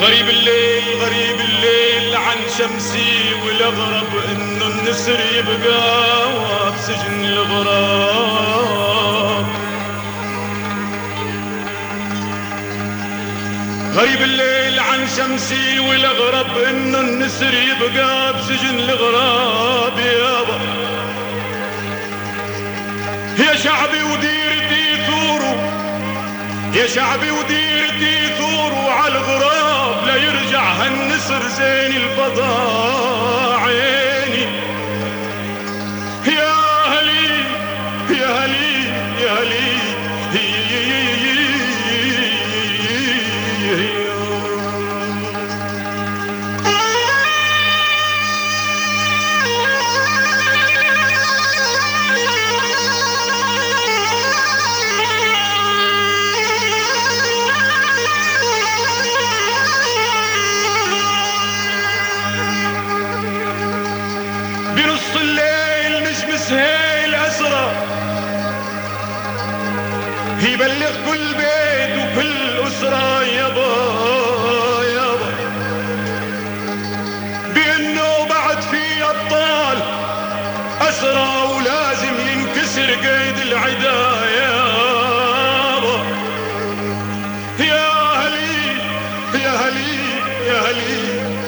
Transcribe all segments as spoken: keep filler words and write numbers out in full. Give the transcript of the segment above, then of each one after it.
غريب الليل غريب الليل عن شمسي، والاغرب انه النسر يبقى بسجن الغراب. غريب الليل عن شمسي، والاغرب انه النسر يبقى بسجن الغراب. يابا يا شعبي وديرتي ثوروا، يا شعبي وديرتي ثوروا على الغراب، لا يرجع هالنسر زين الفضاء عيني. يا هلي يا هلي يا هلي بنص الليل نشمس هيل أسرى، يبلغ كل بيت وكل أسرة يابا يابا بأنه بعد في أبطال أسرى، ولازم ينكسر قيد العدا يابا. يا هلي يا هلي يا هلي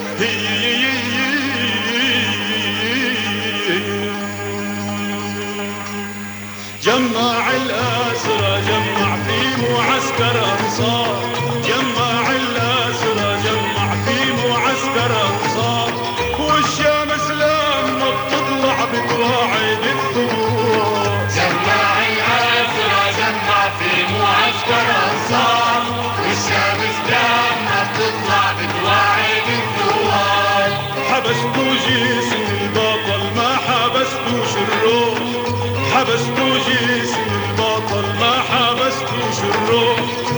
جمع الأسرى جمع في معسكر أنصار، جمع الأسرى جمع في معسكر أنصار، والشمس لما بتطلع بتواعد الثوار. جمع الأسرى جمع في معسكر أنصار، والشمس لما بتطلع بتواعد الثوار. حبستوا جسم البطل ما حبستوش الروح، حبستوا جسم البطل ما حبستوش الروح،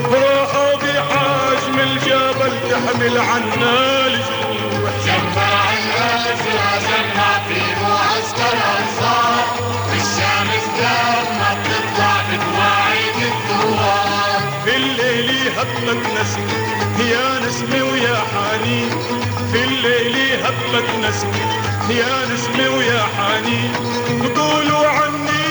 روحوا بحجم الجبل تحمل عنا الجروح. جمع الأسرى جمع في معسكر أنصار، والشمس لما بتطلع بتواعد الثوار. في الليل يهبك نسم يا نسمة ويا حنين، في الليل يهبك نسم يا نسمة ويا حنين، قولوا عني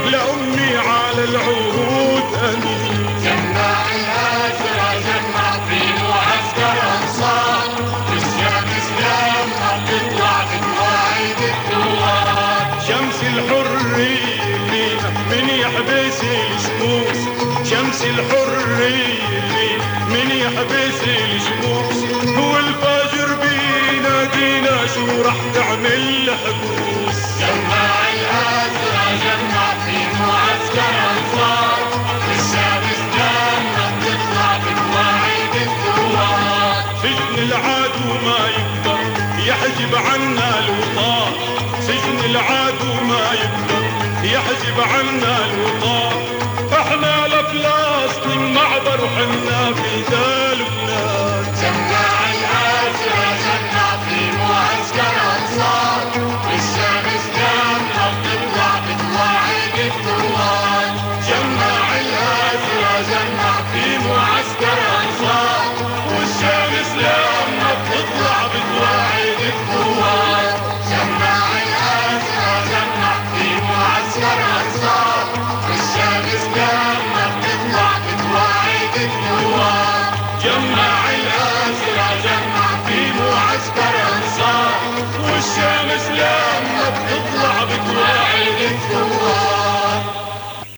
لأمي على العهود أمين. جمع الأسرى جمع في معسكر أنصار، والشمس لما بتطلع بتواعد الثوار. شمس الحرية اللي من يحبس الشموس، شمس الحرية اللي من يحبس الشموس، هو الفجر بينادينا شو رح تعمل حبوس. جمع الأسرى جمع في معسكر أنصار، والشمس لما بتطلع بتواعد الثوار. سجن العدو ما يقدر يحجب عنا الوطار، سجن العدو ما يقدر يحجب عنا الوطار، احنا لفلسطين معبر وحنا في ذا لبنان. جمع الأسرى جمع في معسكر أنصار، والشمس لما بتطلع بتواعد الثوار. جمع الأسرى جمع في معسكر أنصار، والشمس لما بتطلع بتواعد الثوار. جمع الأسرى جمع في معسكر أنصار، والشمس لما بتطلع بتواعد الثوار. جمع الأسرى جمع في معسكر أنصار، والشمس لا